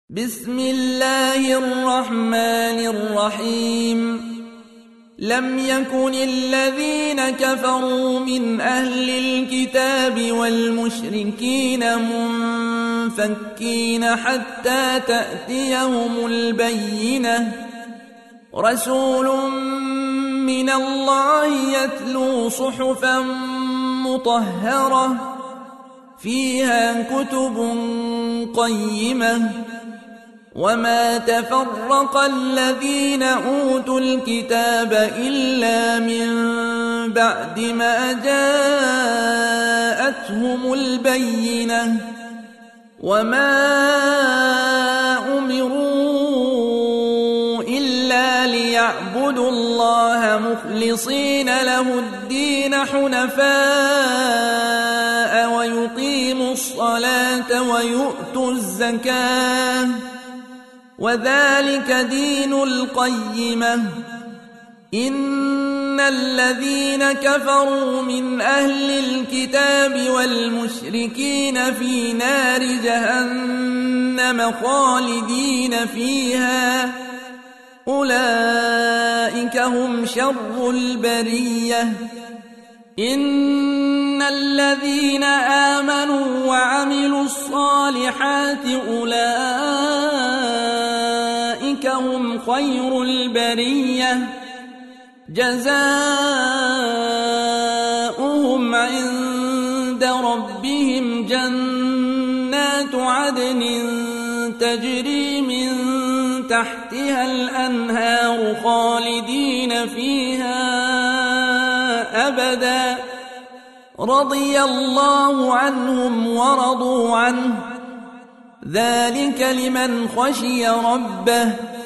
بسم الله الرحمن الرحيم لم يكن الذين كفروا من أهل الكتاب والمشركين منفكين حتى تأتيهم البينة رسول من الله يتلو صحفا مطهرة فيها كتب قيمة وما تفرق الذين أوتوا الكتاب إلا من بعد ما جاءتهم البينة وما أمروا إلا ليعبدوا الله مخلصين له الدين حنفاء ويقيموا الصلاة ويؤتوا الزكاة وذلك دين القيمة إن الذين كفروا من أهل الكتاب والمشركين في نار جهنم خالدين فيها أولئك هم شر البرية إن الذين آمنوا وعملوا الصالحات أولئك هم خير البرية جزاؤهم عند ربهم جنات عدن تجري من تحتها الأنهار خالدين فيها أبدا رضي الله عنهم ورضوا عنه ذلك لمن خشي ربه